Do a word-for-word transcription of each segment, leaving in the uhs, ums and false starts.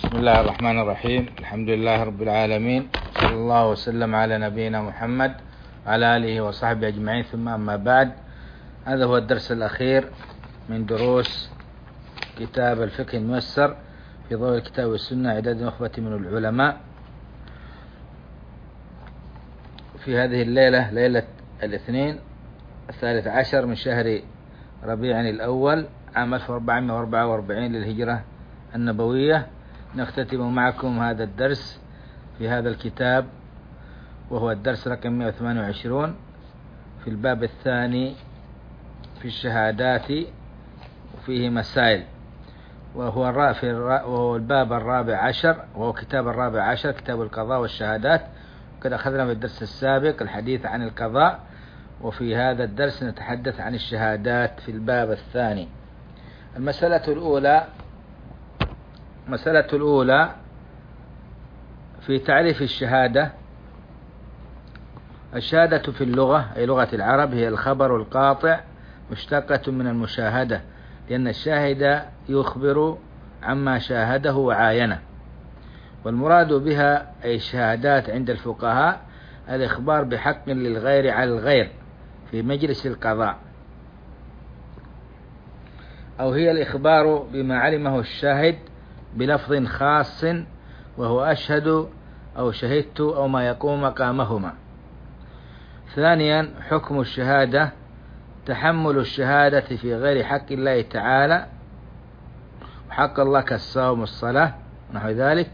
بسم الله الرحمن الرحيم. الحمد لله رب العالمين، صلى الله وسلم على نبينا محمد وعلى آله وصحبه أجمعين، ثم أما بعد. هذا هو الدرس الأخير من دروس كتاب الفقه الميسر في ضوء الكتاب والسنة، إعداد نخبة من العلماء. في هذه الليلة، ليلة الاثنين الثالث عشر من شهر ربيع الأول عام ألف وأربعمائة وأربعة وأربعين للهجرة النبوية، نختتم معكم هذا الدرس في هذا الكتاب، وهو الدرس رقم مئة وثمانية وعشرين في الباب الثاني في الشهادات، وفيه مسائل، وهو, في وهو الباب الرابع عشر، وهو كتاب الرابع عشر، كتاب القضاء والشهادات. وقد أخذنا في الدرس السابق الحديث عن القضاء، وفي هذا الدرس نتحدث عن الشهادات في الباب الثاني. المسألة الأولى مسألة الأولى في تعريف الشهادة. الشهادة في اللغة أي لغة العرب هي الخبر القاطع، مشتقة من المشاهدة، لأن الشاهد يخبر عما شاهده وعاينه. والمراد بها أي الشهادات عند الفقهاء الإخبار بحق للغير على الغير في مجلس القضاء، أو هي الإخبار بما علمه الشاهد بلفظ خاص، وهو أشهد أو شهدت أو ما يقوم مقامهما. ثانيا، حكم الشهادة تحمل الشهادة في غير حق الله تعالى وحق الله كالصوم والصلاة ونحو ذلك.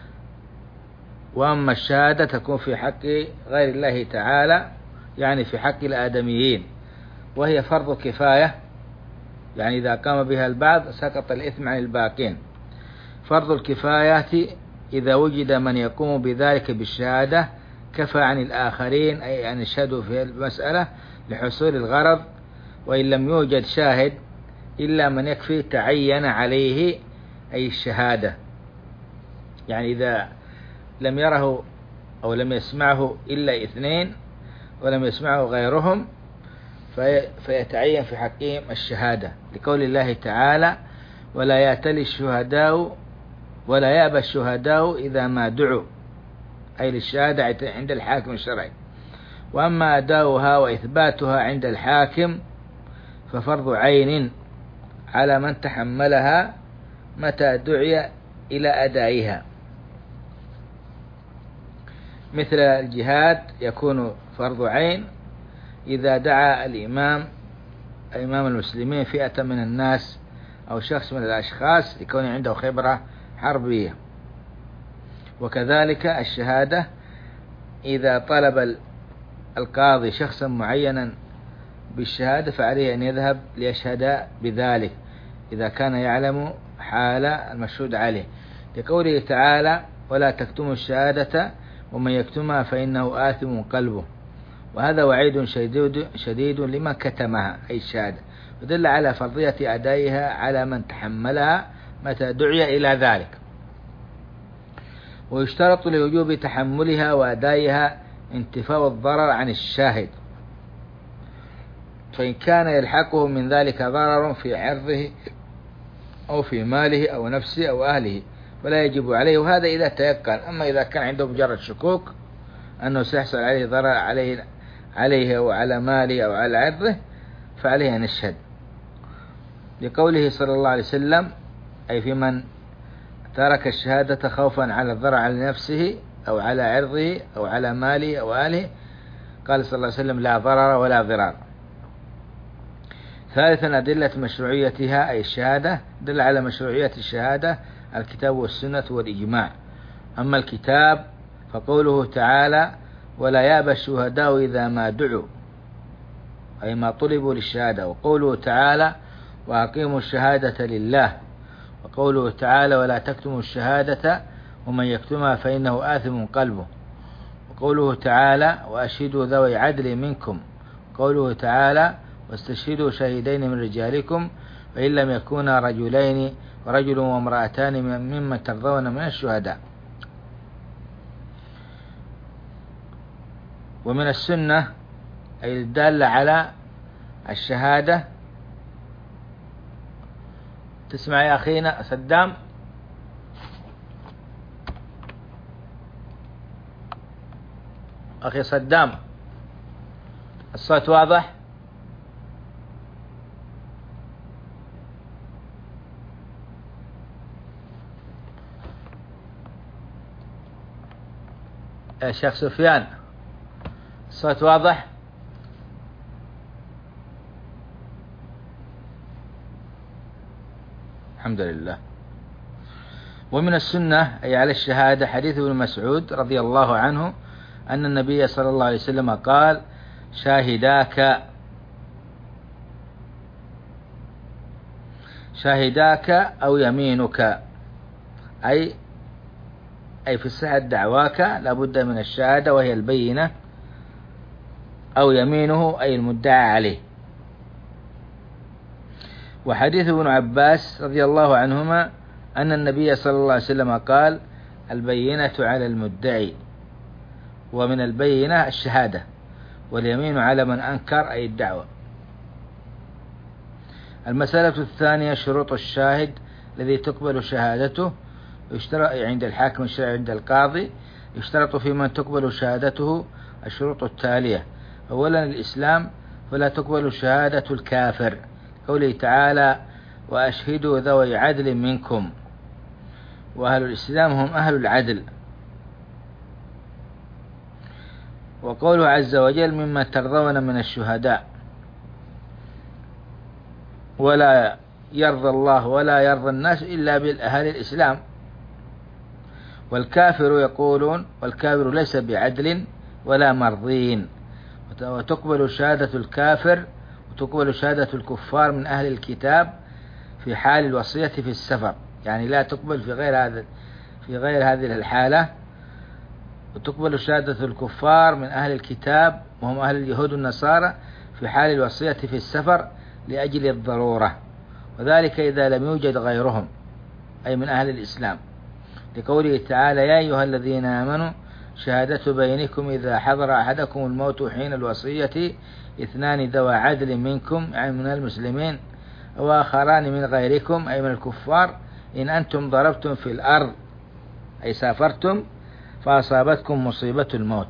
وأما الشهادة تكون في حق غير الله تعالى، يعني في حق الآدميين، وهي فرض كفاية، يعني إذا قام بها البعض سقط الإثم عن الباقين. فرض الكفاية إذا وجد من يقوم بذلك بالشهادة كفى عن الآخرين، أي أن يشهدوا في المسألة لحصول الغرض. وإن لم يوجد شاهد إلا من يكفي تعين عليه أي الشهادة، يعني إذا لم يره أو لم يسمعه إلا اثنين ولم يسمعه غيرهم في فيتعين في حقهم الشهادة، لقول الله تعالى: ولا يأتل الشهداء ولا يأبى الشهداء إذا ما دعوا، أي للشهادة عند الحاكم الشرعي. وأما أداؤها وإثباتها عند الحاكم ففرض عين على من تحملها متى دعي إلى أدائها، مثل الجهاد يكون فرض عين إذا دعا الإمام إمام المسلمين فئة من الناس أو شخص من الأشخاص لكون عنده خبرة حربية. وكذلك الشهادة إذا طلب القاضي شخصا معينا بالشهادة فعليه أن يذهب ليشهد بذلك إذا كان يعلم حال المشهود عليه، لقوله تعالى: ولا تكتموا الشهادة ومن يكتمها فإنه آثم قلبه. وهذا وعيد شديد, شديد لمن كتمها أي الشهادة، ودل على فرضية أدائها على من تحملها متى دعي إلى ذلك. ويشترط لوجوب تحملها وأدائها انتفاء الضرر عن الشاهد، فإن كان يلحقه من ذلك ضرر في عرضه أو في ماله أو نفسه أو أهله فلا يجب عليه، وهذا إذا تيقن. أما إذا كان عنده مجرد شكوك أنه سيحصل عليه ضرر عليه عليه أو على ماله أو على عرضه فعليه أن يشهد، لقوله صلى الله عليه وسلم: أي في من ترك الشهادة خوفا على الضرر على نفسه أو على عرضه أو على ماله أو أهله، قال صلى الله عليه وسلم: لا ضرر ولا ضرار. ثالثا، أدلة مشروعيتها أي الشهادة، دل على مشروعية الشهادة الكتاب والسنة والإجماع. أما الكتاب فقوله تعالى: ولا يأبى الشهداء إذا ما دعوا، أي ما طلبوا للشهادة. وقوله تعالى: وأقيموا الشهادة لله. وقوله تعالى: ولا تكتموا الشهادة ومن يكتمها فإنه آثم قلبه. وقوله تعالى: وأشهدوا ذوي عدل منكم. قوله تعالى: واستشهدوا شهيدين من رجالكم فإن لم يكونا رجلين ورجل وامرأتان ممن ترضون من الشهداء. ومن السنة أي الدالة على الشهادة. تسمع يا أخينا سدام؟ أخي صدام، الصوت واضح؟ يا شيخ سفيان، الصوت واضح؟ الحمد لله. ومن السنة أي على الشهادة حديث ابن مسعود رضي الله عنه أن النبي صلى الله عليه وسلم قال: شاهداك شاهداك أو يمينك، أي أي في صحة دعواك لابد من الشهادة وهي البينة، أو يمينه أي المدعى عليه. وحديث ابن عباس رضي الله عنهما أن النبي صلى الله عليه وسلم قال: البينة على المدعي، ومن البينة الشهادة، واليمين على من أنكر أي الدعوة. المسألة الثانية شروط الشاهد الذي تقبل شهادته، يشترط عند الحاكم الشرعي عند القاضي، يشترط في من تقبل شهادته الشروط التالية: أولا الإسلام، فلا تقبل شهادة الكافر، قوله تعالى: وأشهدوا ذوي عدل منكم، وأهل الإسلام هم أهل العدل. وقوله عز وجل: مما ترضون من الشهداء، ولا يرضى الله ولا يرضى الناس إلا بالأهل الإسلام. والكافر يقولون: والكافر ليس بعدل ولا مرضين. وتقبل شهادة الكافر وتقبل شهادة الكفار من أهل الكتاب في حال الوصية في السفر، يعني لا تقبل في غير هذا في غير هذه الحالة. وتقبل شهادة الكفار من أهل الكتاب وهم أهل اليهود والنصارى في حال الوصية في السفر لأجل الضرورة، وذلك إذا لم يوجد غيرهم أي من أهل الإسلام، لقوله تعالى: يا أيها الذين آمنوا شهادة بينكم إذا حضر أحدكم الموت حين الوصية اثنان ذوى عدل منكم، يعني من المسلمين، وآخران من غيركم أي من الكفار، إن أنتم ضربتم في الأرض أي سافرتم فأصابتكم مصيبة الموت.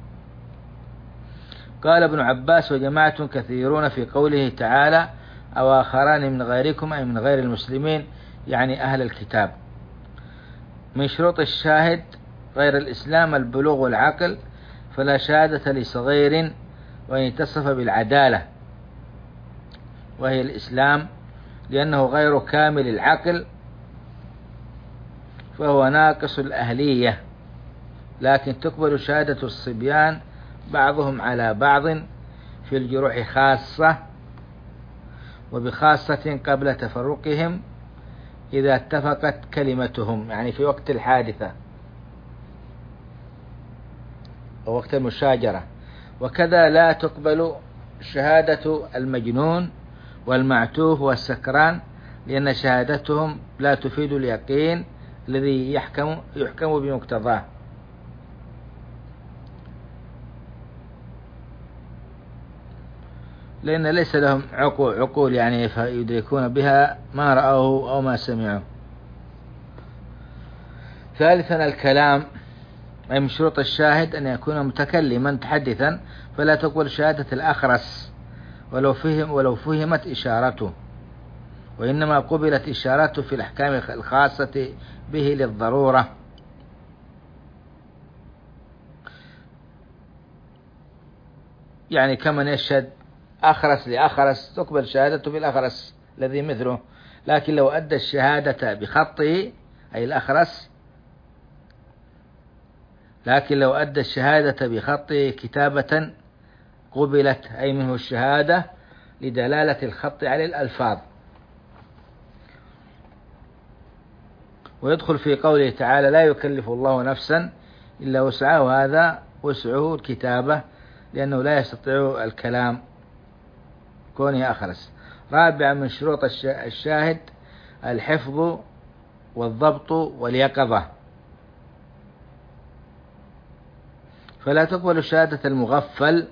قال ابن عباس: وجماعة كثيرون في قوله تعالى: أو آخران من غيركم أي من غير المسلمين، يعني أهل الكتاب. من شروط الشاهد غير الإسلام البلوغ والعقل، فلا شهادة لصغير وإن اتصف بالعدالة وهي الإسلام، لأنه غير كامل العقل فهو ناقص الأهلية. لكن تقبل شهادة الصبيان بعضهم على بعض في الجروح خاصة، وبخاصة قبل تفرقهم إذا اتفقت كلمتهم، يعني في وقت الحادثة أو وقت المشاجرة. وكذا لا تقبل شهادة المجنون والمعتوه والسكران، لأن شهادتهم لا تفيد اليقين الذي يحكم يحكم بمقتضاه. لأن ليس لهم عقول, عقول يعني يدركون بها ما رأوه أو ما سمعوا. ثالثا الكلام، أي من شروط الشاهد أن يكون متكلما متحدثا، فلا تقبل شهادة الأخرس ولو فهم ولو فهمت إشارته، وإنما قبلت إشارته في الأحكام الخاصة به للضرورة. يعني كمن يشهد أخرس لأخرس تقبل شهادته بالأخرس الذي مثله، لكن لو أدى الشهادة بخطه أي الأخرس لكن لو أدى الشهادة بخطه كتابة قبلت أي منه الشهادة لدلالة الخط على الألفاظ. ويدخل في قوله تعالى: لا يكلف الله نفسا إلا وسعها، وهذا وسعه الكتابة لأنه لا يستطيع الكلام كونه أخرس. رابعا من شروط الشاهد الحفظ والضبط واليقظة، فلا تقبل شهادة المغفل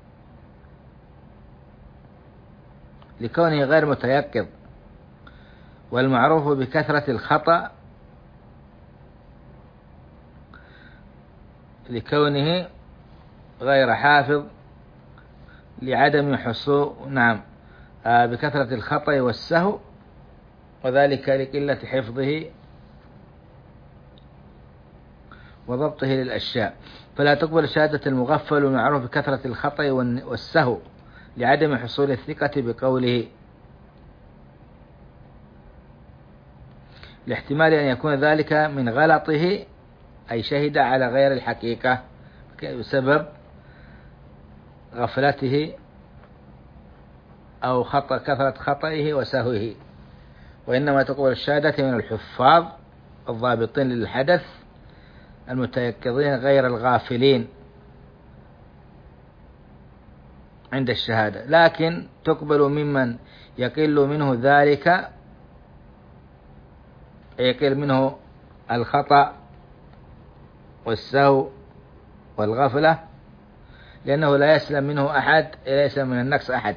لكونه غير متيقظ، والمعروف بكثرة الخطأ لكونه غير حافظ لعدم حصول نعم آه بكثرة الخطأ والسهو، وذلك لقلة حفظه وضبطه للأشياء. فلا تقبل شهادة المغفل والمعروف بكثرة الخطأ والسهو لعدم حصول الثقة بقوله، لاحتمال أن يكون ذلك من غلطه، أي شهد على غير الحقيقة بسبب غفلته أو خطأ كثرة خطئه وسهوه. وإنما تقبل الشهادة من الحفاظ الضابطين للحدث المتيقظين غير الغافلين عند الشهادة، لكن تقبل ممن يقل منه ذلك، يقل منه الخطأ والسهو والغفلة، لأنه لا يسلم منه أحد، لا يسلم من النقص أحد.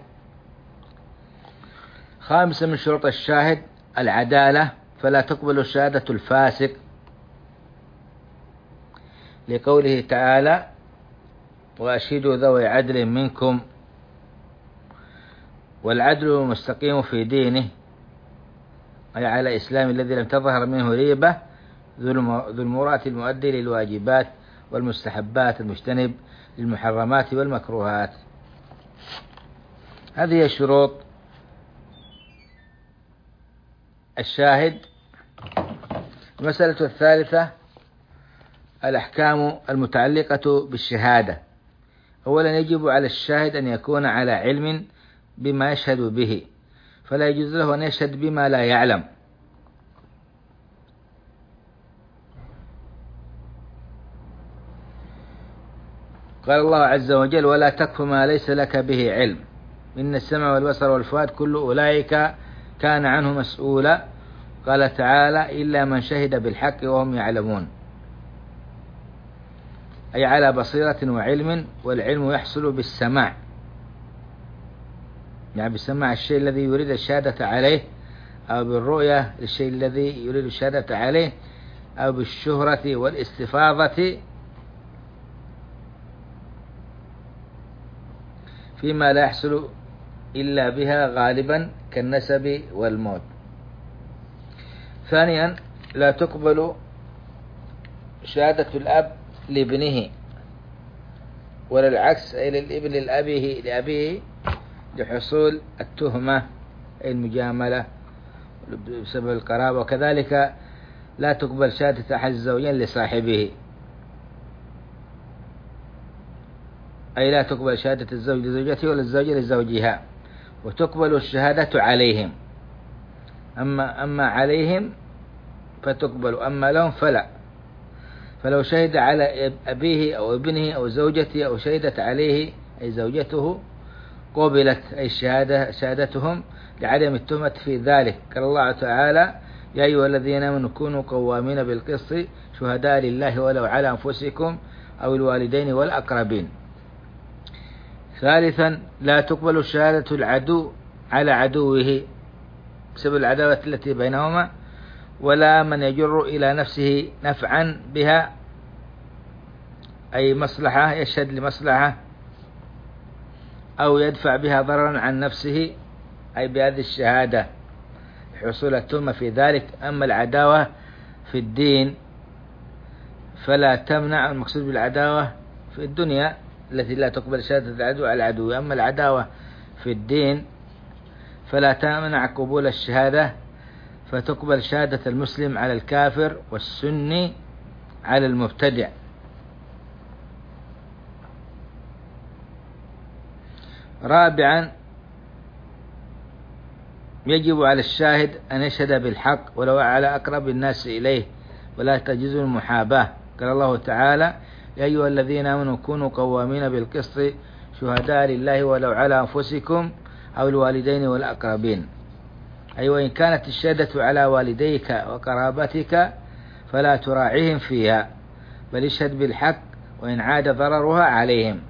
خامسا من شروط الشاهد العدالة، فلا تقبل شهادة الفاسق لقوله تعالى: وأشهدوا ذوي عدل منكم. والعدل المستقيم في دينه، أي على إسلام الذي لم تظهر منه ريبة، ذو المرأة المؤدي للواجبات والمستحبات المجتنب للمحرمات والمكروهات. هذه شروط الشاهد. المسألة الثالثة الأحكام المتعلقة بالشهادة. أولا يجب على الشاهد أن يكون على علم بما يشهد به، فلا يجوز له أن يشهد بما لا يعلم. قال الله عز وجل: ولا تقف ما ليس لك به علم إن السمع والبصر والفؤاد كل أولئك كان عنه مسؤولا. قال تعالى: إلا من شهد بالحق وهم يعلمون، أي على بصيرة وعلم، والعلم يحصل بالسماع، يعني بسماع الشيء الذي يريد الشهادة عليه، أو بالرؤية للشيء الذي يريد الشهادة عليه، أو بالشهرة والاستفاضة فيما لا يحصل إلا بها غالبا كالنسب والموت. ثانيا لا تقبل شهادة الأب لابنه، ولا العكس، أي للابن لأبيه لأبيه لحصول التهمة أي المجاملة بسبب القرابة. وكذلك لا تقبل شهادة أحد الزوجين لصاحبه، أي لا تقبل شهادة الزوج لزوجته ولا الزوجة لزوجها. وتقبل الشهادة عليهم، أما أما عليهم فتقبل، أما لهم فلا. فلو شهد على أبيه أو ابنه أو زوجته أو شهدت عليه أي زوجته قبلت أي الشهادة شهادتهم لعدم التهمة في ذلك. قال الله تعالى: يا أيها الذين آمنوا كونوا قوامين بالقسط شهداء لله ولو على أنفسكم أو الوالدين والأقربين. ثالثا لا تقبل شهادة العدو على عدوه بسبب العداوة التي بينهما، ولا من يجر إلى نفسه نفعا بها، أي مصلحة يشهد لمصلحة، أو يدفع بها ضررا عن نفسه، أي بهذه الشهادة حصول التهمة في ذلك. أما العداوة في الدين فلا تمنع، المقصود بالعداوة في الدنيا التي لا تقبل شهادة العدو على العدو. أما العداوة في الدين فلا تمنع قبول الشهادة، فتقبل شهادة المسلم على الكافر والسني على المبتدع. رابعا يجب على الشاهد أن يشهد بالحق ولو على أقرب الناس إليه، ولا تجوز المحاباة. قال الله تعالى: يا أيها الذين آمنوا كونوا قوامين بالقسط شهداء لله ولو على أنفسكم أو الوالدين والأقربين، أي وإن كانت الشهادة على والديك وقرابتك فلا تراعيهم فيها، بل اشهد بالحق وإن عاد ضررها عليهم.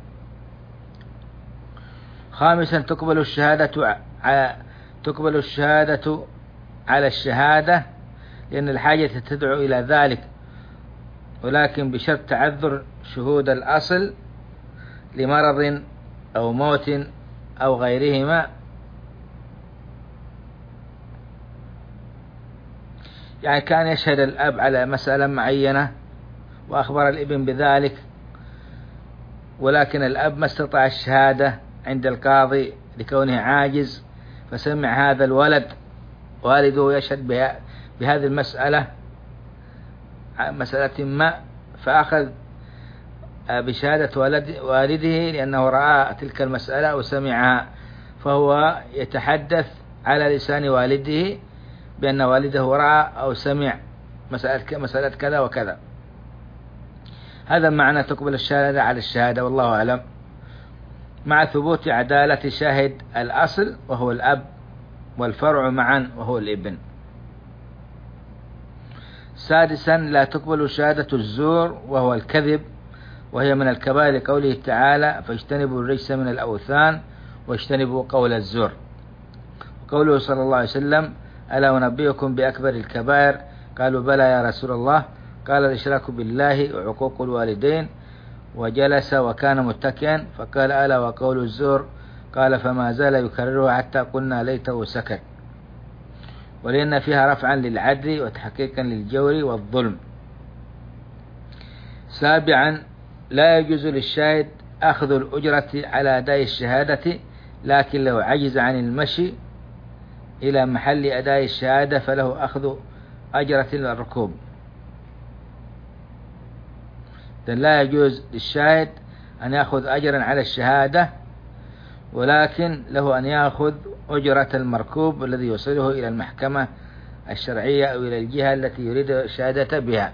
خامسا تقبل الشهادة على تقبل الشهادة على الشهادة لأن الحاجة تدعو إلى ذلك، ولكن بشرط تعذر شهود الأصل لمرض أو موت أو غيرهما، يعني كان يشهد الأب على مسألة معينة وأخبر الابن بذلك، ولكن الأب ما استطاع الشهادة عند القاضي لكونه عاجز، فسمع هذا الولد والده يشهد بهذه المسألة مسألة ما، فأخذ بشهادة والده لأنه رأى تلك المسألة وسمعها، فهو يتحدث على لسان والده بأن والده رأى أو سمع مسألة مسألة كذا وكذا. هذا معنى تقبل الشهادة على الشهادة، والله أعلم، مع ثبوت عدالة شاهد الأصل وهو الأب والفرع معا وهو الابن. سادسا لا تقبل شهادة الزور وهو الكذب، وهي من الكبائر لقوله تعالى فاجتنبوا الرجس من الأوثان واجتنبوا قول الزور، وقوله صلى الله عليه وسلم ألا أنبئكم بأكبر الكبائر؟ قالوا بلى يا رسول الله، قال الإشراك بالله وعقوق الوالدين، وجلس وكان متكئا فقال ألا وقول الزور؟ قال فما زال يكرره حتى قلنا ليته سكت، ولأن فيها رفعا للعدل وتحقيقا للجور والظلم. سابعا لا يجوز للشاهد أخذ الأجرة على أداء الشهادة، لكن لو عجز عن المشي إلى محل أداء الشهادة فله أخذ أجرة الركوب. لا يجوز للشاهد أن يأخذ أجرا على الشهادة، ولكن له أن يأخذ أجرة المركوب الذي يوصله إلى المحكمة الشرعية أو إلى الجهة التي يريد الشهادة بها.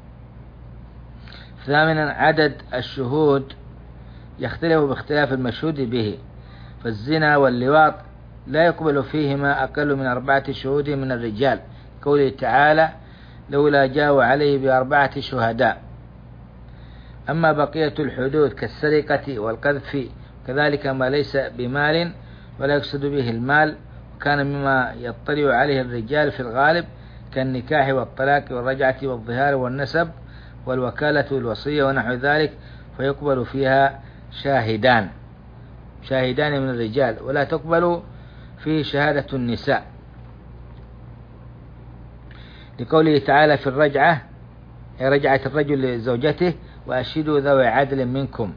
ثامنا عدد الشهود يختلف باختلاف المشهود به، فالزنا واللواط لا يقبل فيهما أقل من أربعة شهود من الرجال، قوله تعالى لولا جاءوا عليه بأربعة شهداء. أما بقية الحدود كالسرقة والقذف كذلك ما ليس بمال ولا يقصد به المال، وكان مما يطلع عليه الرجال في الغالب كالنكاح والطلاق والرجعة والظهار والنسب والوكالة والوصية ونحو ذلك، فيقبل فيها شاهدان شاهدان من الرجال، ولا تقبل فيه شهادة النساء، لقوله تعالى في الرجعة رجعة الرجل لزوجته وأشهدوا ذوي عدل منكم،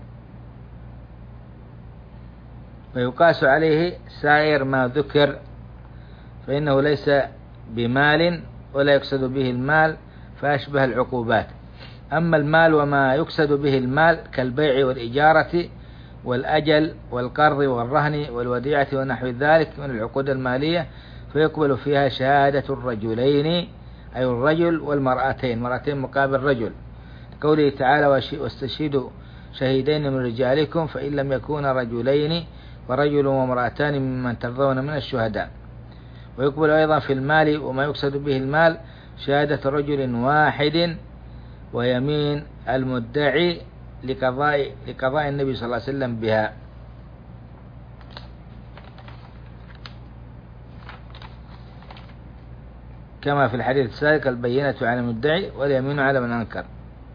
ويقاس عليه سائر ما ذكر فإنه ليس بمال ولا يقصد به المال فأشبه العقوبات. أما المال وما يقصد به المال كالبيع والإجارة والأجل والقرض والرهن والوديعة ونحو ذلك من العقود المالية فيقبل فيها شهادة الرجلين، أي الرجل والمرأتين، مرأتين مقابل رجل، قوله تعالى واستشهدوا شهيدين من رجالكم فإن لم يكونا رجلين ورجل وامرأتان ممن ترضون من الشهداء. ويقبل أيضا في المال وما يقصد به المال شهادة رجل واحد ويمين المدعي لقضاء لقضاء النبي صلى الله عليه وسلم بها. كما في الحديث السابق البينة على المدعي واليمين على من أنكر.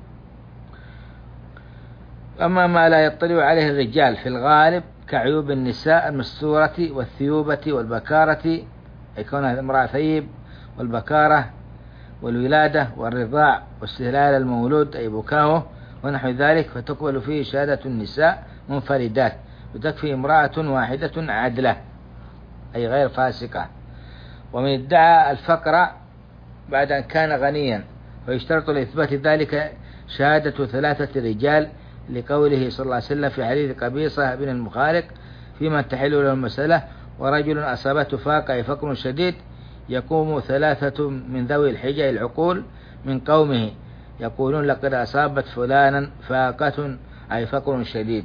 أما ما لا يطلع عليه الرجال في الغالب كعيوب النساء المستورة والثيوبة والبكارة، يكون امرأة ثيب، والبكارة والولادة والرضاع واستهلال المولود أي بكاهه ونحو ذلك، فتقبل فيه شهادة النساء منفردات، وتكفي امرأة واحدة عدلة أي غير فاسقة. ومن ادعى الفقر بعد أن كان غنيا ويشترط لإثبات ذلك شهادة ثلاثة رجال، لقوله صلى الله عليه وسلم في حديث قبيصة بن المخارق فيما تحل له المسألة ورجل أصابته فاقة أي فقر شديد يقوم ثلاثة من ذوي الحجة العقول من قومه يقولون لقد أصابت فلانا فاقة أي فقر شديد.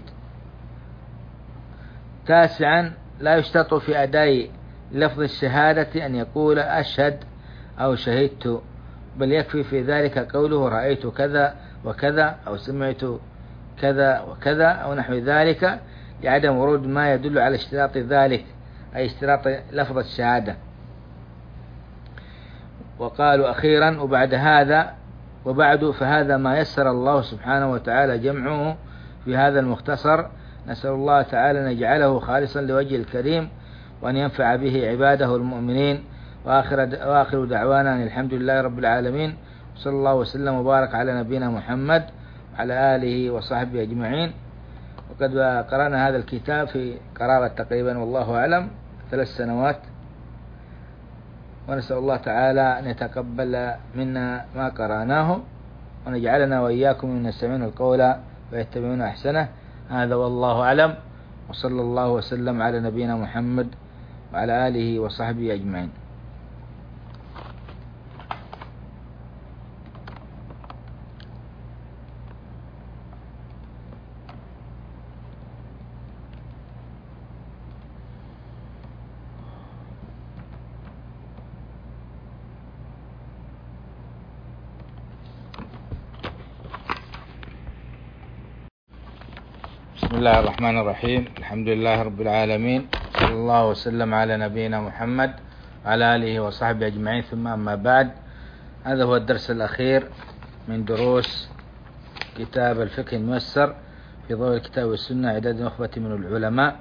تاسعا لا يشترط في أداء لفظ الشهادة أن يقول أشهد أو شهدت، بل يكفي في ذلك قوله رأيت كذا وكذا أو سمعت كذا وكذا أو نحو ذلك، لعدم ورود ما يدل على اشتراط ذلك أي اشتراط لفظ الشهادة. وقالوا أخيرا وبعد هذا وبعد فهذا ما يسر الله سبحانه وتعالى جمعه في هذا المختصر نسأل الله تعالى أن يجعله خالصا لوجه الكريم، وأن ينفع به عباده المؤمنين. وآخر, وآخر دعوانا أن الحمد لله رب العالمين، صلى الله وسلم وبارك على نبينا محمد وعلى آله وصحبه أجمعين. وقد قرأنا هذا الكتاب في قرابة تقريبا والله أعلم ثلاث سنوات، ونسأل الله تعالى أن يتقبل منا ما قرأناه، وأن يجعلنا وإياكم من يستمعون القول ويتبعون أحسنه. هذا والله أعلم، وصلى الله وسلم على نبينا محمد وعلى آله وصحبه أجمعين. بسم الله الرحمن الرحيم. الحمد لله رب العالمين، صلى الله وسلم على نبينا محمد وعلى آله وصحبه أجمعين. ثم أما بعد، هذا هو الدرس الأخير من دروس كتاب الفقه الميسر في ضوء الكتاب والسنة، إعداد نخبة من العلماء.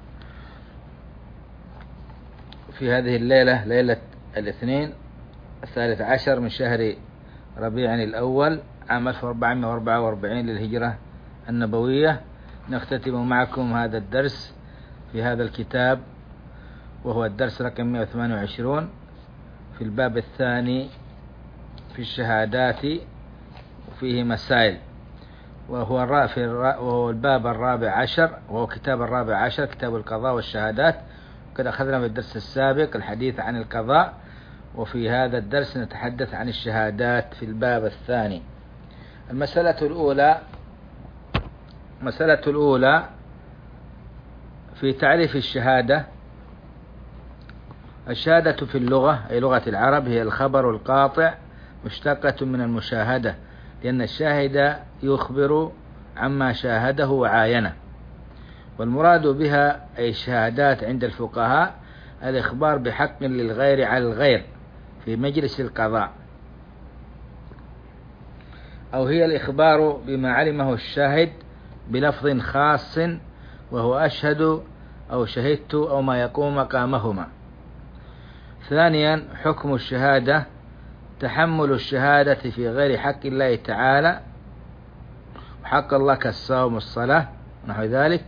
في هذه الليلة، ليلة الاثنين الثالث عشر من شهر ربيع الأول عام ألف وأربعمائة وأربعة وأربعين للهجرة النبوية، نختتم معكم هذا الدرس في هذا الكتاب، وهو الدرس رقم مئة وثمانية وعشرين في الباب الثاني في الشهادات، وفيه مسائل، وهو, في وهو الباب الرابع عشر، وهو كتاب الرابع عشر، كتاب القضاء والشهادات. وقد أخذنا في الدرس السابق الحديث عن القضاء، وفي هذا الدرس نتحدث عن الشهادات في الباب الثاني. المسألة الأولى مسألة الأولى في تعريف الشهادة. الشهادة في اللغة أي لغة العرب هي الخبر القاطع، مشتقة من المشاهدة، لأن الشاهد يخبر عما شاهده وعاينه. والمراد بها أي الشهادات عند الفقهاء الإخبار بحق للغير على الغير في مجلس القضاء، أو هي الإخبار بما علمه الشاهد بلفظ خاص، وهو أشهد أو شهدت أو ما يقوم مقامهما. ثانيا، حكم الشهادة تحمل الشهادة في غير حق الله تعالى، وحق الله كالصوم والصلاة ونحو ذلك.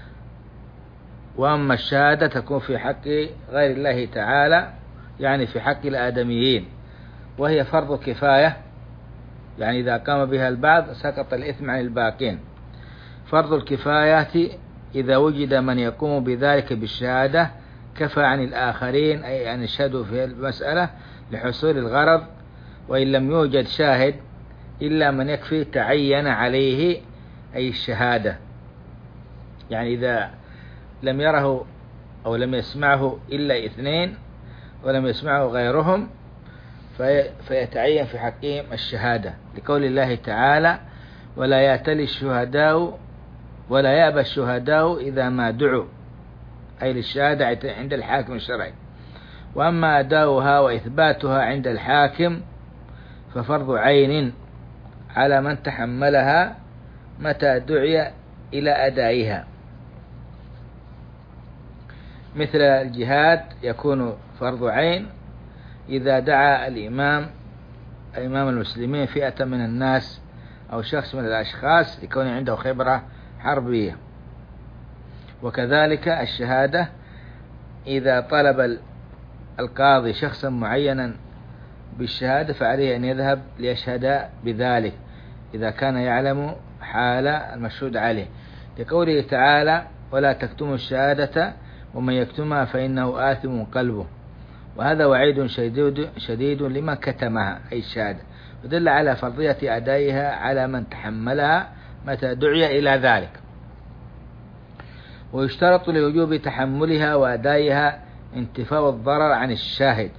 وأما الشهادة تكون في حق غير الله تعالى، يعني في حق الآدميين، وهي فرض كفاية، يعني إذا قام بها البعض سقط الإثم عن الباقين. فرض الكفاية إذا وجد من يقوم بذلك بالشهادة كفى عن الآخرين، أي أن يشهدوا في المسألة لحصول الغرض. وإن لم يوجد شاهد إلا من يكفي تعين عليه أي الشهادة، يعني إذا لم يره أو لم يسمعه إلا اثنين ولم يسمعه غيرهم فيتعين في حقهم الشهادة، لقول الله تعالى: ولا يأتل الشهداء ولا يأبى الشهداء إذا ما دعوا، أي للشهادة عند الحاكم الشرعي. وأما أداؤها وإثباتها عند الحاكم ففرض عين على من تحملها متى دعي إلى أدائها، مثل الجهاد يكون فرض عين إذا دعا الإمام إمام المسلمين فئة من الناس أو شخص من الأشخاص لكون عنده خبرة حربية. وكذلك الشهادة إذا طلب القاضي شخصا معينا بالشهادة فعليه أن يذهب ليشهد بذلك إذا كان يعلم حال المشهود عليه، لقوله تعالى: ولا تكتموا الشهادة ومن يكتمها فإنه آثم قلبه. وهذا وعيد شديد, شديد لمن كتمها أي الشهادة، ودل على فرضية أدائها على من تحملها متى دعي إلى ذلك. ويشترط لوجوب تحملها وأدائها انتفاء الضرر عن الشاهد،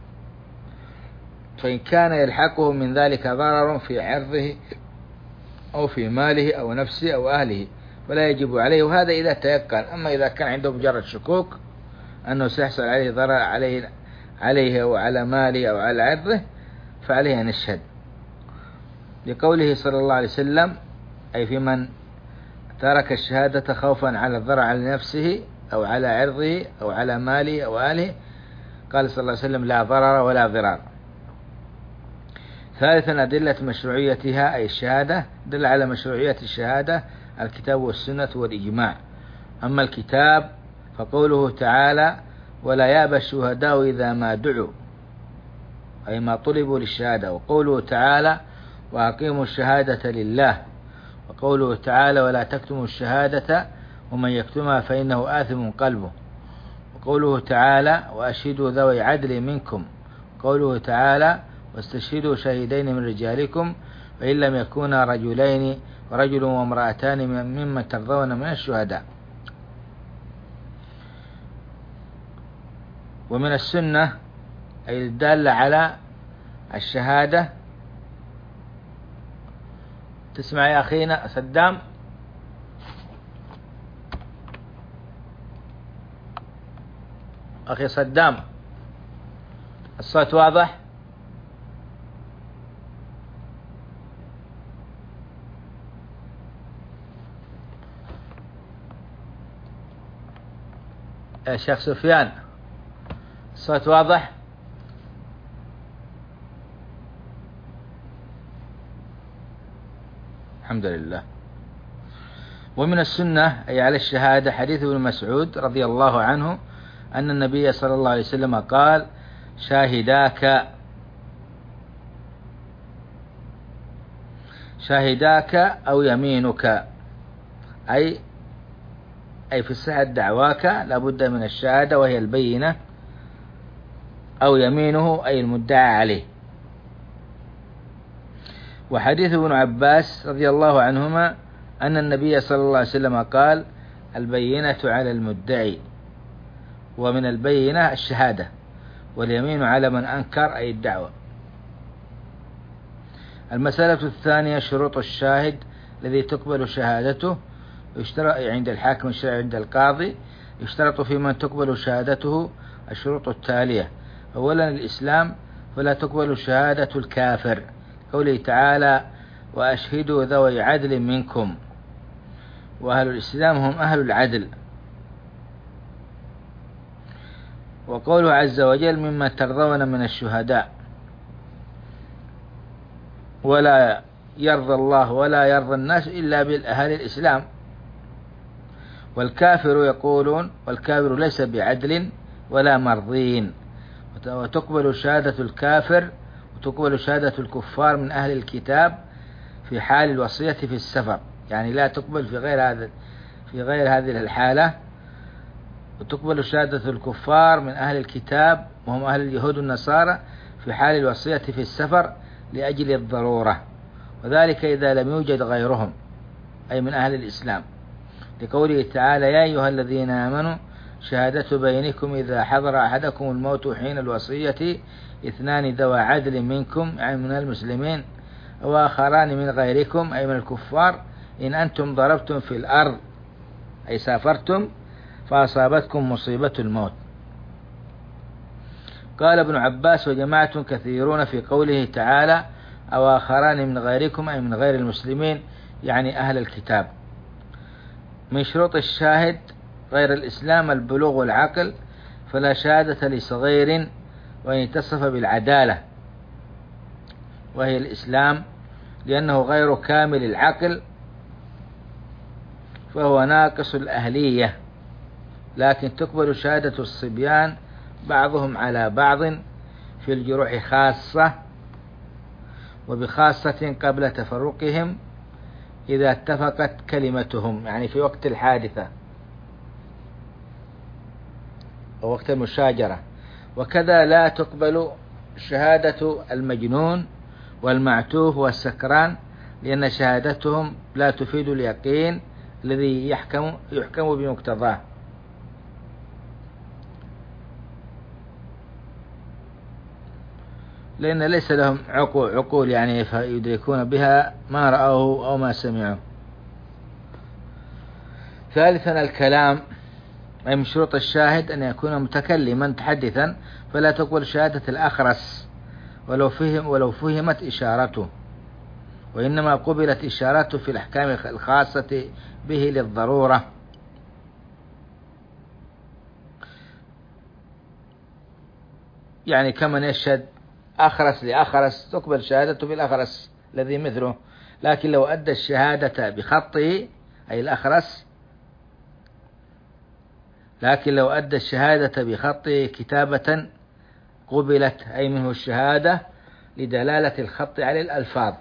فإن كان يلحقه من ذلك ضرر في عرضه أو في ماله أو نفسه أو أهله فلا يجب عليه، وهذا إذا تيقن. أما إذا كان عنده مجرد شكوك أنه سيحصل عليه ضرر عليه عليه أو على ماله أو على عرضه فعليه أن يشهد، لقوله صلى الله عليه وسلم: أي في من ترك الشهادة خوفا على الضرر على نفسه أو على عرضه أو على ماله أو أهله، قال صلى الله عليه وسلم: لا ضرر ولا ضرار. ثالثا أدلة مشروعيتها أي الشهادة، دل على مشروعية الشهادة الكتاب والسنة والإجماع. أما الكتاب فقوله تعالى: ولا يأبى الشهداء إذا ما دعوا، أي ما طلبوا للشهادة. وقوله تعالى: وأقيموا الشهادة لله. وقوله تعالى: ولا تكتموا الشهادة ومن يكتمها فإنه آثم قلبه. وقوله تعالى: وأشهدوا ذوي عدل منكم. قوله تعالى: واستشهدوا شهيدين من رجالكم فإن لم يكونا رجلين ورجل وامرأتان ممن ترضون من الشهداء. ومن السنة أي الدالة على الشهادة. تسمع يا أخينا صدام؟ أخي صدام، الصوت واضح؟ يا شيخ سفيان، الصوت واضح؟ الحمد لله. ومن السنة أي على الشهادة حديث ابن مسعود رضي الله عنه أن النبي صلى الله عليه وسلم قال: شاهداك شاهداك أو يمينك، أي أي في صحة دعواك لابد من الشهادة وهي البينة، أو يمينه أي المدعى عليه. وحديث ابن عباس رضي الله عنهما أن النبي صلى الله عليه وسلم قال: البينة على المدعي، ومن البينة الشهادة، واليمين على من أنكر أي الدعوة. المسألة الثانية شروط الشاهد الذي تقبل شهادته. يشترط عند الحاكم الشرعي عند القاضي، يشترط في من تقبل شهادته الشروط التالية: أولا الإسلام، فلا تقبل شهادة الكافر، قوله تعالى: وأشهدوا ذوي عدل منكم. وأهل الإسلام هم أهل العدل. وقوله عز وجل: مما ترضون من الشهداء. ولا يرضى الله ولا يرضى الناس إلا بالأهل الإسلام. والكافر يقولون: والكافر ليس بعدل ولا مرضين. وتقبل شهادة الكافر وتقبل شهادة الكفار من أهل الكتاب في حال الوصية في السفر، يعني لا تقبل في غير هذا في غير هذه الحالة. وتقبل شهادة الكفار من أهل الكتاب وهم أهل اليهود والنصارى في حال الوصية في السفر لأجل الضرورة، وذلك إذا لم يوجد غيرهم أي من أهل الإسلام، لقوله تعالى: يا أيها الذين آمنوا شهادة بينكم إذا حضر أحدكم الموت حين الوصية اثنان ذوى عدل منكم أي من المسلمين وآخران من غيركم أي من الكفار إن أنتم ضربتم في الأرض أي سافرتم فأصابتكم مصيبة الموت. قال ابن عباس: وجماعة كثيرون في قوله تعالى: أو آخران من غيركم أي من غير المسلمين، يعني أهل الكتاب. من شروط الشاهد غير الإسلام البلوغ والعقل، فلا شهادة لصغير وإن اتصف بالعدالة وهي الإسلام، لأنه غير كامل العقل فهو ناقص الأهلية. لكن تقبل شهادة الصبيان بعضهم على بعض في الجروح خاصة، وبخاصة قبل تفرقهم إذا اتفقت كلمتهم، يعني في وقت الحادثة أو وقت المشاجرة. وكذا لا تقبل شهادة المجنون والمعتوه والسكران، لأن شهادتهم لا تفيد اليقين الذي يحكم يحكم بمقتضاه. لأن ليس لهم عقول, عقول يعني يدركون بها ما رأوه أو ما سمعوا. ثالثا الكلام، أي من شروط الشاهد أن يكون متكلما متحدثا، فلا تقبل شهادة الأخرس ولو فهم ولو فهمت إشارته. وإنما قبلت إشارته في الأحكام الخاصة به للضرورة، يعني كمن يشهد أخرس لأخرس تقبل شهادته بالأخرس الذي مثله، لكن لو أدى الشهادة بخطه أي الأخرس لكن لو أدى الشهادة بخطه كتابة قبلت أي منه الشهادة لدلالة الخط على الألفاظ.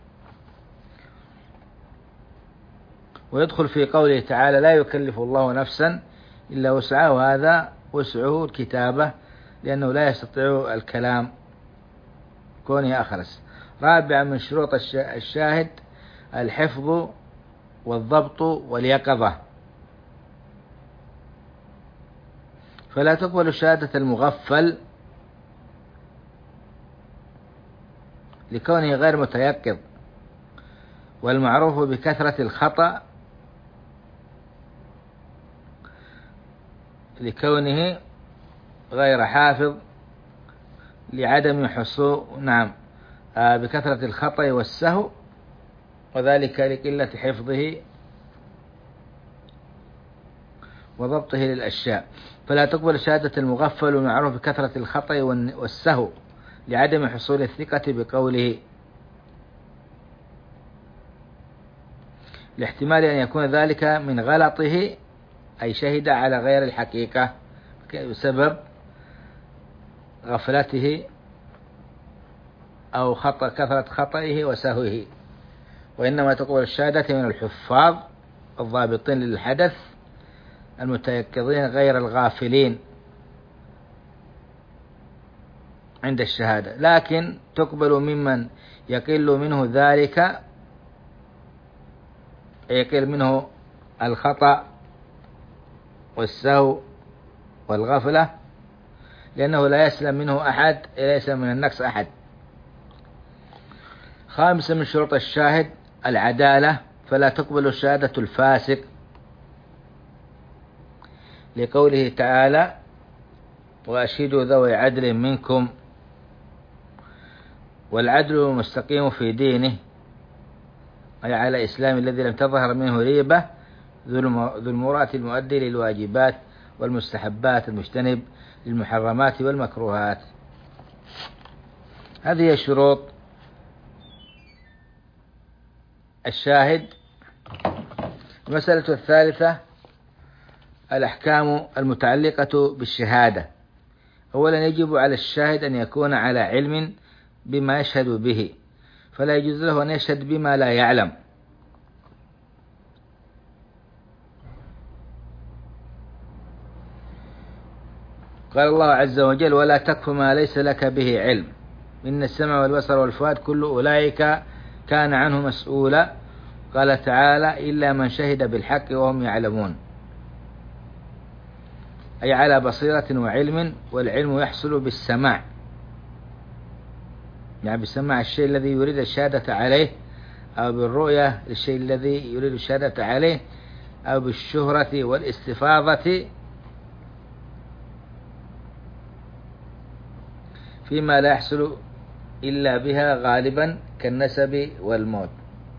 ويدخل في قوله تعالى لا يكلف الله نفسا إلا وسعها، وهذا وسعه الكتابة لأنه لا يستطيع الكلام كونه أخرس. رابعا من شروط الشاهد الحفظ والضبط واليقظة، فلا تقبل شهادة المغفل لكونه غير متيقظ، والمعروف بكثرة الخطأ لكونه غير حافظ لعدم حصول نعم آه بكثرة الخطأ والسهو، وذلك لقلة حفظه وضبطه للأشياء. فلا تقبل شهادة المغفل والمعروف بكثرة الخطأ والسهو لعدم حصول الثقة بقوله، لاحتمال أن يكون ذلك من غلطه أي شهد على غير الحقيقة بسبب غفلته أو خطأ كثرة خطئه وسهوه. وإنما تقبل الشهادة من الحفاظ الضابطين للحدث المتيقظين غير الغافلين عند الشهادة، لكن تقبل ممن يقل منه ذلك، يقل منه الخطأ والسهو والغفلة، لأنه لا يسلم منه أحد، لا يسلم من النقص أحد. خامسا من شروط الشاهد العدالة، فلا تقبل شهادة الفاسق لقوله تعالى وأشهدوا ذوي عدل منكم، والعدل المستقيم في دينه أي على إسلام الذي لم تظهر منه ريبة ذو المروءة المؤدي للواجبات والمستحبات المجتنب للمحرمات والمكروهات. هذه شروط الشاهد. المسألة الثالثة الأحكام المتعلقة بالشهادة. أولا يجب على الشاهد أن يكون على علم بما يشهد به، فلا يجوز له أن يشهد بما لا يعلم، قال الله عز وجل ولا تكف ما ليس لك به علم إن السمع والبصر والفؤاد كل أولئك كان عنه مسؤولا. قال تعالى إلا من شهد بالحق وهم يعلمون، أي على بصيرة وعلم، والعلم يحصل بالسماع، يعني بالسماع الشيء الذي يريد الشهادة عليه، أو بالرؤية للشيء الذي يريد الشهادة عليه، أو بالشهرة والاستفاضة فيما لا يحصل إلا بها غالبا كالنسب والموت.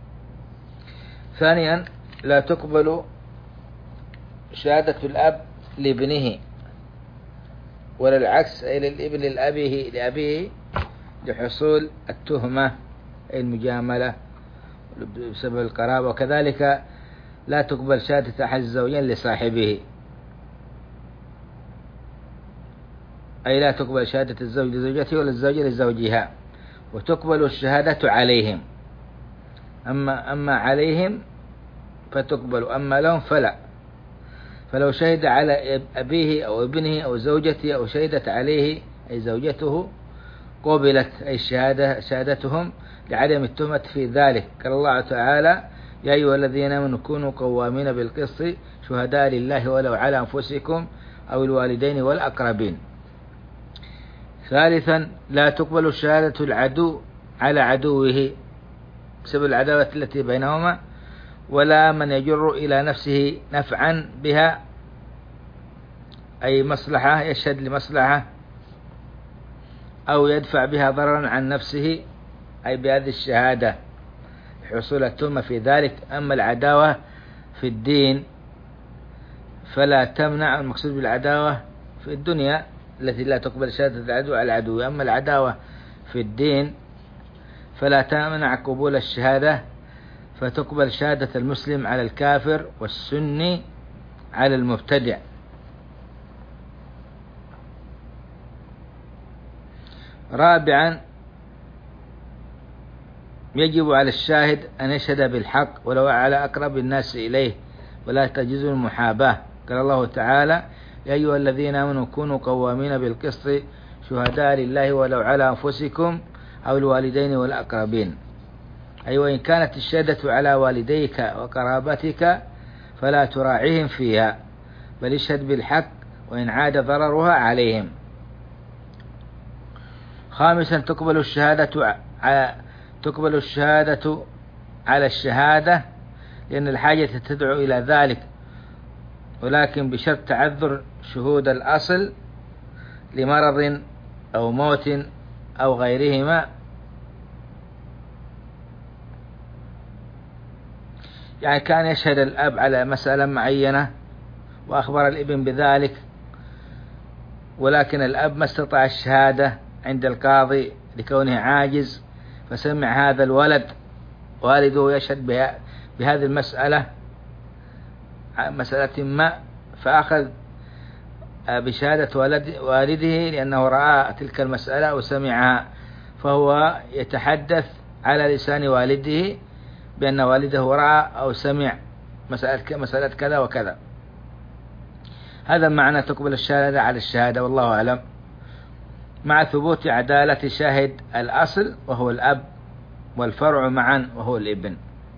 ثانيا لا تقبل شهادة الأب لابنه ولا العكس، أي للابن لأبيه لأبيه لحصول التهمة أي المجاملة بسبب القرابة. وكذلك لا تقبل شهادة أحد الزوجين لصاحبه، أي لا تقبل شهادة الزوج لزوجته ولا الزوجة لزوجها. وتقبل الشهادة عليهم، أما أما عليهم فتقبل، أما لهم فلا. فلو شهد على أبيه أو ابنه أو زوجته أو شهدت عليه أي زوجته قبلت أي الشهادة شهادتهم لعدم التهمة في ذلك. قال الله تعالى يا أيها الذين آمنوا كونوا قوامين بالقسط شهداء لله ولو على أنفسكم أو الوالدين والأقربين. ثالثا لا تقبل شهادة العدو على عدوه بسبب العداوة التي بينهما، ولا من يجر إلى نفسه نفعا بها أي مصلحة يشهد لمصلحة، أو يدفع بها ضررا عن نفسه أي بهذه الشهادة، حصول التهمة في ذلك. أما العداوة في الدين فلا تمنع، المقصود بالعداوة في الدنيا التي لا تقبل شهادة العدو على العدو. أما العداوة في الدين فلا تمنع قبول الشهادة، فتقبل شهادة المسلم على الكافر والسني على المبتدع. رابعا، يجب على الشاهد أن يشهد بالحق ولو على أقرب الناس إليه، ولا تجوز المحاباة. قال الله تعالى: يا أيها الذين آمنوا كونوا قوامين بالقسط شهداء لله ولو على أنفسكم أو الوالدين والأقربين. أي وإن كانت الشهادة على والديك وقرابتك فلا تراعيهم فيها، بل اشهد بالحق وإن عاد ضررها عليهم. خامسا، تقبل الشهادة على تقبل الشهادة على الشهادة لأن الحاجة تدعو إلى ذلك، ولكن بشرط تعذر شهود الأصل لمرض أو موت أو غيرهما. يعني كان يشهد الأب على مسألة معينة وأخبر الابن بذلك، ولكن الأب ما استطاع الشهادة عند القاضي لكونه عاجز، فسمع هذا الولد والده يشهد بهذه المسألة مسألة ما، فأخذ بشهادة والده لأنه رأى تلك المسألة وسمعها، فهو يتحدث على لسان والده بأن والده رأى أو سمع مسألة مسألة كذا وكذا. هذا معنى تقبل الشهادة على الشهادة، والله أعلم، مع ثبوت عدالة شاهد الأصل وهو الأب والفرع معا وهو الابن.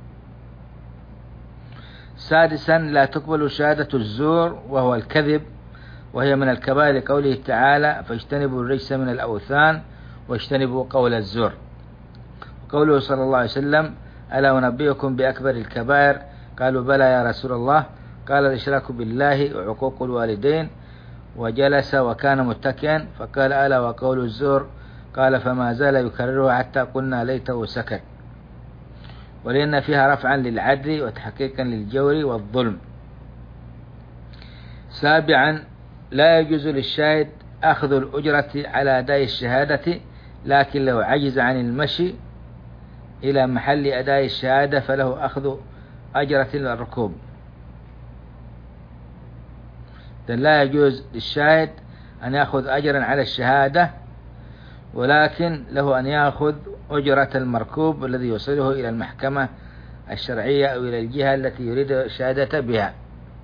سادسا، لا تقبل شهادة الزور وهو الكذب، وهي من الكبائر لقوله تعالى: فاجتنبوا الرجس من الأوثان واجتنبوا قول الزور. وقوله صلى الله عليه وسلم: ألا أنبئكم بأكبر الكبائر؟ قالوا: بلى يا رسول الله. قال: الإشراك بالله وعقوق الوالدين. وجلس وكان متكئا، فقال: ألا وقول الزور؟ قال: فما زال يكررها حتى قلنا ليته سكت. ولأن فيها رفعا للعدل وتحقيقا للجور والظلم. سابعا، لا يجوز للشاهد أخذ الأجرة على أداء الشهادة، لكن لو عجز عن المشي إلى محل أداء الشهادة فله أخذ أجرة الركوب. لا يجوز للشاهد أن يأخذ أجرا على الشهادة، ولكن له أن يأخذ أجرة المركوب الذي يوصله إلى المحكمة الشرعية أو إلى الجهة التي يريد الشهادة بها.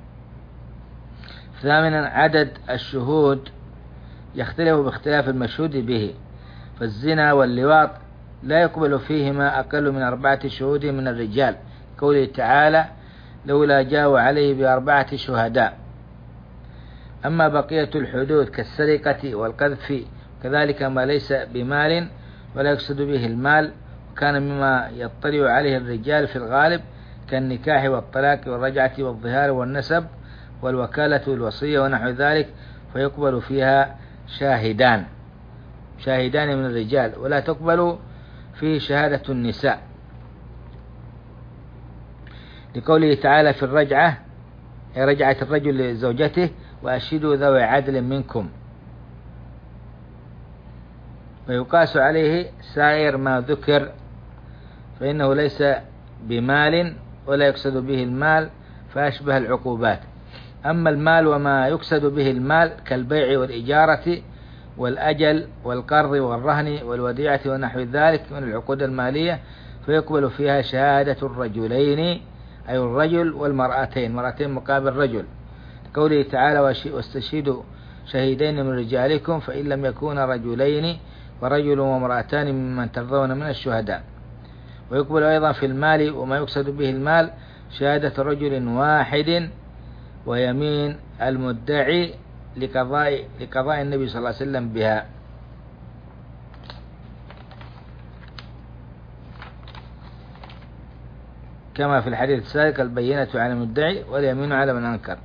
ثامنا، عدد الشهود يختلف باختلاف المشهود به، فالزنا واللواط لا يقبل فيهما أقل من أربعة شهود من الرجال، قوله تعالى: لولا جاءوا عليه بأربعة شهداء. أما بقية الحدود كالسرقة والقذف كذلك ما ليس بمال ولا يقصد به المال، وكان مما يطلع عليه الرجال في الغالب كالنكاح والطلاق والرجعة والظهار والنسب والوكالة والوصية ونحو ذلك، فيقبل فيها شاهدان شاهدان من الرجال، ولا تقبل فيه شهادة النساء، لقوله تعالى في الرجعة: رجعة الرجل لزوجته وأشهدوا ذوي عدل منكم. ويقاس عليه سائر ما ذكر، فإنه ليس بمال ولا يقصد به المال، فأشبه العقوبات. أما المال وما يقصد به المال كالبيع والإجارة والأجل والقرض والرهن والوديعة ونحو ذلك من العقود المالية، فيقبل فيها شهادة الرجلين، أي الرجل والمرأتين، مرأتين مقابل رجل، قوله تعالى: واستشهدوا شهيدين من رجالكم فإن لم يكونا رجلين فرجل وامرأتان ممن ترضون من الشهداء. ويقبل أيضا في المال وما يقصد به المال شهادة رجل واحد ويمين المدعي لقضاء لقضاء النبي صلى الله عليه وسلم بها. كما في الحديث السابق: البينة على المدعي واليمين على من أنكر.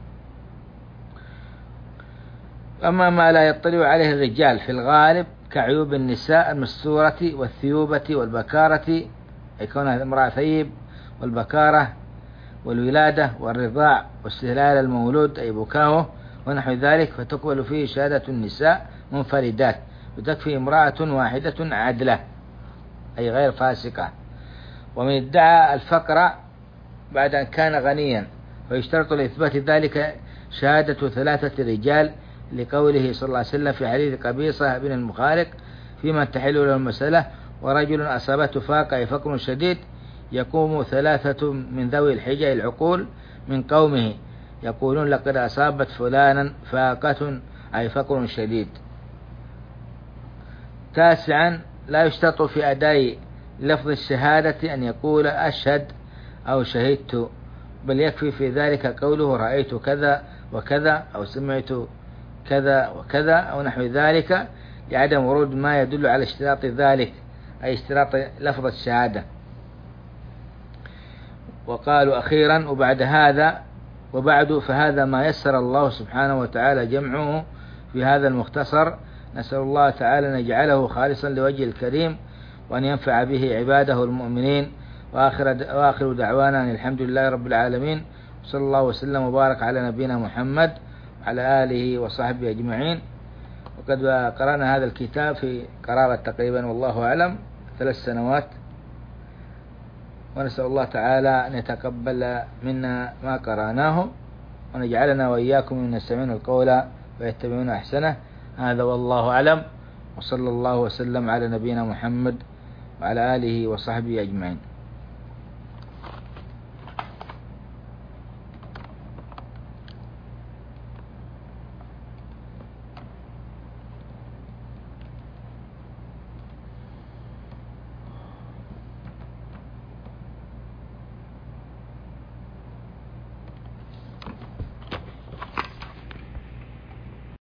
أما ما لا يطلع عليه الرجال في الغالب كعيوب النساء المستورة والثيوبة والبكارة أي كونها امرأة ثيب، والبكارة والولادة والرضاع واستهلال المولود أي بكاؤه ونحو ذلك، فتقبل فيه شهادة النساء منفردات، وتكفي امرأة واحدة عدلة أي غير فاسقة. ومن ادعى الفقر بعد أن كان غنيا ويشترط لإثبات ذلك شهادة ثلاثة رجال، لقوله صلى الله عليه وسلم في حديث قبيصة بن المخارق فيما تحل له المسألة: ورجل أصابته فاقة أي فقر شديد، يقوم ثلاثة من ذوي الحجة العقول من قومه يقولون: لقد أصابت فلانا فاقة أي فقر شديد. تاسعا، لا يشترط في أداء لفظ الشهادة أن يقول أشهد أو شهدت، بل يكفي في ذلك قوله رأيت كذا وكذا أو سمعت كذا وكذا أو نحو ذلك، لعدم ورود ما يدل على اشتراط ذلك أي اشتراط لفظ الشهادة. وقالوا أخيرا: وبعد هذا وبعد فهذا ما يسر الله سبحانه وتعالى جمعه في هذا المختصر، نسأل الله تعالى أن يجعله خالصا لوجه الكريم، وأن ينفع به عباده المؤمنين. وآخر, وآخر دعوانا أن الحمد لله رب العالمين، صلى الله وسلم وبارك على نبينا محمد وعلى آله وصحبه أجمعين. وقد قرأنا هذا الكتاب في قرابة تقريبا والله أعلم ثلاث سنوات، ونسأل الله تعالى أن يتقبل منا ما قرأناه، وأن يجعلنا وإياكم من يستمعون القول ويتبعون أحسنه. هذا والله أعلم، وصلى الله وسلم على نبينا محمد وعلى آله وصحبه أجمعين.